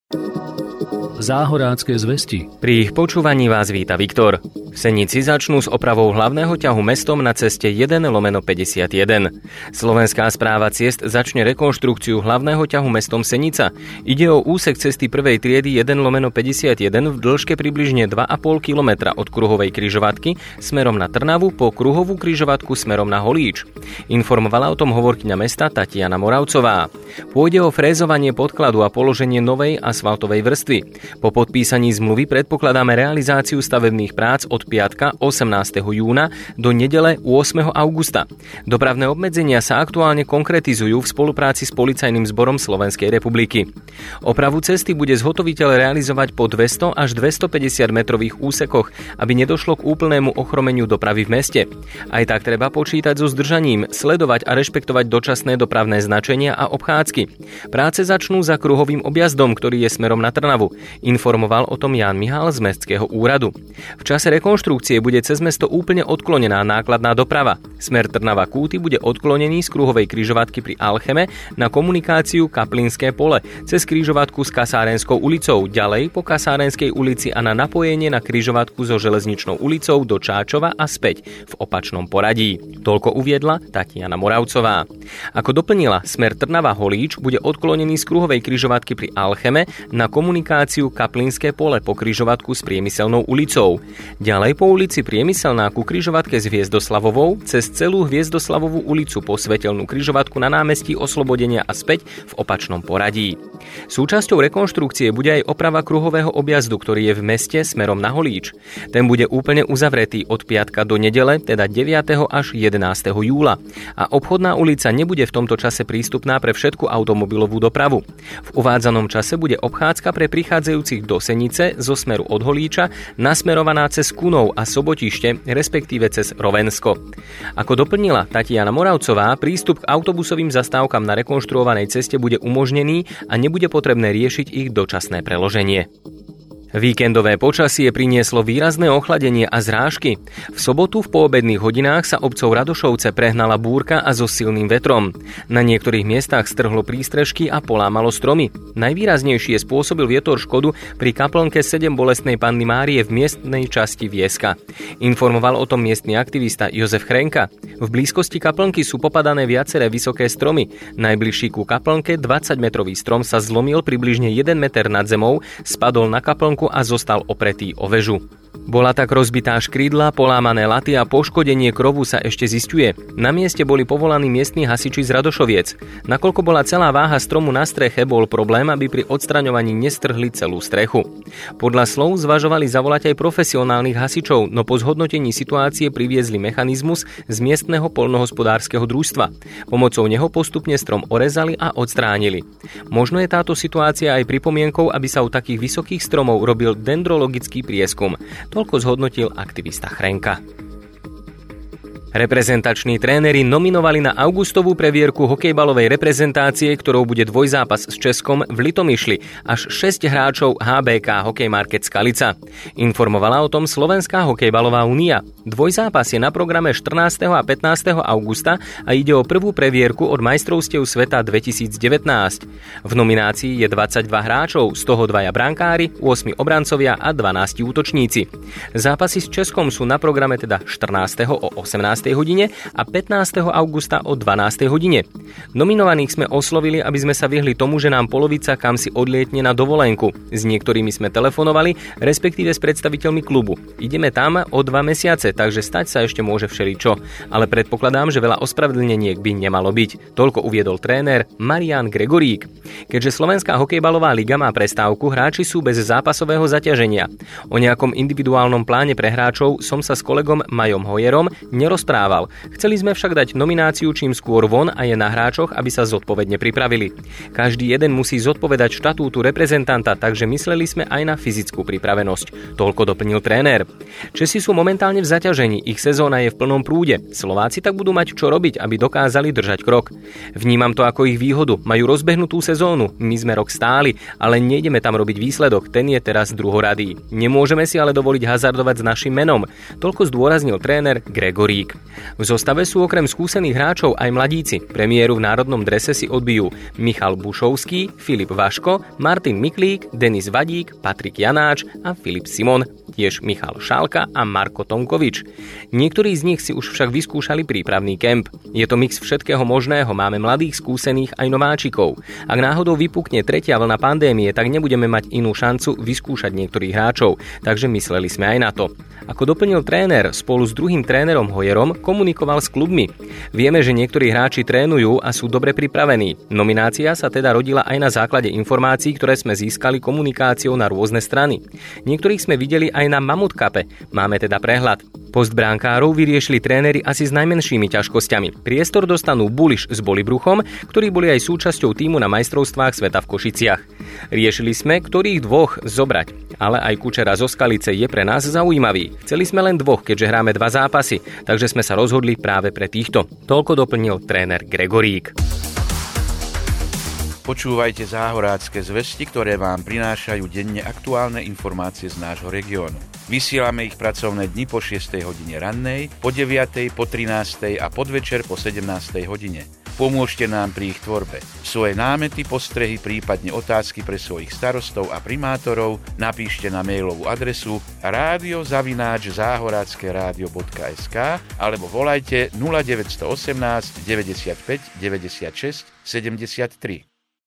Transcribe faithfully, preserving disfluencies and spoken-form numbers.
Záhorácké zvesti. Pri ich počúvaní vás víta Viktor. V Senici začnú s opravou hlavného ťahu mestom na ceste jeden lomeno päťdesiatjeden. Slovenská správa ciest začne rekonštrukciu hlavného ťahu mestom Senica. Ide o úsek cesty prvej triedy jeden lomeno päťdesiatjeden v dĺžke približne dva a pol kilometra od kruhovej križovatky smerom na Trnavu po kruhovú križovatku smerom na Holíč. Informovala o tom hovorkyňa mesta Tatiana Moravcová. Pôjde o frézovanie podkladu a položenie novej asfaltovej vrstvy. Po podpísaní zmluvy predpokladáme realizáciu stavebných prác od piatka osemnásteho júna do nedele ôsmeho augusta. Dopravné obmedzenia sa aktuálne konkretizujú v spolupráci s Policajným zborom Slovenskej republiky. Opravu cesty bude zhotoviteľ realizovať po dvesto až dvestopäťdesiat metrových úsekoch, aby nedošlo k úplnému ochromeniu dopravy v meste. Aj tak treba počítať so zdržaním, sledovať a rešpektovať dočasné dopravné značenia a obchádzky. Práce začnú za kruhovým objazdom, ktorý je smerom na Trnavu. Informoval o tom Ján Mihál z Mestského úradu. V čase rekonštrukcie bude cez mesto úplne odklonená nákladná doprava. Smer Trnava Kúty bude odklonený z kruhovej križovatky pri Alcheme na komunikáciu Kaplinské pole, cez križovatku s Kasárenskou ulicou, ďalej po Kasárenskej ulici a na napojenie na križovatku so Železničnou ulicou do Čáčova a späť v opačnom poradí. Toľko uviedla Tatiana Moravcová. Ako doplnila, smer Trnava Holíč bude odklonený z kruhovej križovatky pri Alcheme na komunikáciu Kaplinské pole po križovatku s Priemyselnou ulicou. Ďalej po ulici Priemyselná ku križovatke s Hviezdoslavovou, cez celú Hviezdoslavovú ulicu po Svetelnú križovatku na námestí Oslobodenia a späť v opačnom poradí. Súčasťou rekonštrukcie bude aj oprava kruhového objazdu, ktorý je v meste smerom na Holíč. Ten bude úplne uzavretý od piatka do nedele, teda deviateho až jedenásteho júla. A obchodná ulica nebude v tomto čase prístupná pre všetku automobilovú dopravu. V uvádzanom čase bude obchádzka pre prichádzajúcich do Senice zo smeru od Holíča nasmerovaná cez Kunov a Sobotište, respektíve cez Rovensko. Ako doplnila Tatiana Moravcová, prístup k autobusovým zastávkam na rekonštruovanej ceste bude umožnený a nebude potrebné riešiť ich dočasné preloženie. Víkendové počasie prinieslo výrazné ochladenie a zrážky. V sobotu v poobedných hodinách sa obcov Radošovce prehnala búrka a so silným vetrom. Na niektorých miestach strhlo prístrežky a polámalo stromy. Najvýraznejšie spôsobil vietor škodu pri kaplnke sedem Bolestnej Panny Márie v miestnej časti Vieska. Informoval o tom miestny aktivista Jozef Chrenka. V blízkosti kaplnky sú popadané viaceré vysoké stromy. Najbližší ku kaplnke dvadsaťmetrový strom sa zlomil približne jeden meter nad zemou, spadol na kaplnku a zostal opretý o väžu. Bola tak rozbitá škrídla, polámané laty a poškodenie krovu sa ešte zisťuje. Na mieste boli povolaní miestni hasiči z Radošoviec. Nakoľko bola celá váha stromu na streche, bol problém, aby pri odstraňovaní nestrhli celú strechu. Podľa slov zvažovali zavolať aj profesionálnych hasičov, no po zhodnotení situácie priviezli mechanizmus z miestneho poľnohospodárskeho družstva. Pomocou neho postupne strom orezali a odstránili. Možno je táto situácia aj pripomienkou, aby sa u takých vysokých stromov robil dendrologický prieskum. Toľko zhodnotil aktivista Chrenka. Reprezentační tréneri nominovali na augustovú previerku hokejbalovej reprezentácie, ktorou bude dvojzápas s Českom v Litomyšli, až šesť hráčov há bé ká Hokej Market Skalica. Informovala o tom Slovenská hokejbalová únia. Dvojzápas je na programe štrnásteho a pätnásteho augusta a ide o prvú previerku od majstrovstiev sveta dvetisícdevätnásť. V nominácii je dvadsaťdva hráčov, z toho dvaja brankári, osem obrancovia a dvanásť útočníci. Zápasy s Českom sú na programe teda štrnásteho o osemnástej hodine a pätnásteho augusta o dvanástej hodine. Nominovaných sme oslovili, aby sme sa vyhli tomu, že nám polovica kam si odlietne na dovolenku. S niektorými sme telefonovali, respektíve s predstaviteľmi klubu. Ideme tam o dva mesiace, takže stať sa ešte môže všeličo, ale predpokladám, že veľa ospravedlneniek by nemalo byť. Toľko uviedol tréner Marián Gregorík. Keďže Slovenská hokejbalová liga má prestávku, hráči sú bez zápasového zaťaženia. O nejakom individuálnom pláne pre hráčov som sa s kolegom Majom Hojerom nerozprával. Chceli sme však dať nomináciu čím skôr von a je na hráčoch, aby sa zodpovedne pripravili. Každý jeden musí zodpovedať štatútu reprezentanta, takže mysleli sme aj na fyzickú pripravenosť. Toľko doplnil tréner. Česi sú momentálne v zaťažení, ich sezóna je v plnom prúde. Slováci tak budú mať čo robiť, aby dokázali držať krok. Vnímam to ako ich výhodu, majú rozbehnutú sezónu, my sme rok stáli, ale nejdeme tam robiť výsledok, ten je teraz druhoradý. Nemôžeme si ale dovoliť hazardovať s našim menom. Toľko zdôraznil tréner Gregorík. V zostave sú okrem skúsených hráčov aj mladíci. Premiéru v národnom drese si odbijú Michal Bušovský, Filip Vaško, Martin Miklík, Denis Vadík, Patrik Janáč a Filip Simon, tiež Michal Šálka a Marko Tomkovič. Niektorí z nich si už však vyskúšali prípravný kemp. Je to mix všetkého možného, máme mladých, skúsených aj nováčikov. Ak náhodou vypukne tretia vlna pandémie, tak nebudeme mať inú šancu vyskúšať niektorých hráčov, takže mysleli sme aj na to. Ako doplnil tréner, spolu s druhým trénerom Hojerom komunikoval s klubmi. Vieme, že niektorí hráči trénujú a sú dobre pripravení. Nominácia sa teda rodila aj na základe informácií, ktoré sme získali komunikáciou na rôzne strany. Niektorých sme videli aj na Mamut Cupe. Máme teda prehľad. Post brankárov vyriešili tréneri asi s najmenšími ťažkosťami. Priestor dostanú Buliš s Bolibruchom, ktorí boli aj súčasťou tímu na majstrovstvách sveta v Košiciach. Riešili sme, ktorých dvoch zobrať, ale aj Kučera zo Skalice je pre nás zaujímavý. Chceli sme len dvoch, keďže hráme dva zápasy, takže sme sa rozhodli práve pre týchto. Toľko doplnil tréner Gregorík. Počúvajte záhorácké zvesti, ktoré vám prinášajú denne aktuálne informácie z nášho regiónu. Vysielame ich pracovné dni po šiestej hodine rannej, po deviatej, po trinástej a podvečer po sedemnástej hodine. Pomôžte nám pri ich tvorbe. Svoje námety, postrehy, prípadne otázky pre svojich starostov a primátorov napíšte na mailovú adresu rádio zavináč záhorácke rádio bodka es ká alebo volajte nula deväť jedna osem deväťdesiatpäť deväťdesiatšesť sedemdesiattri.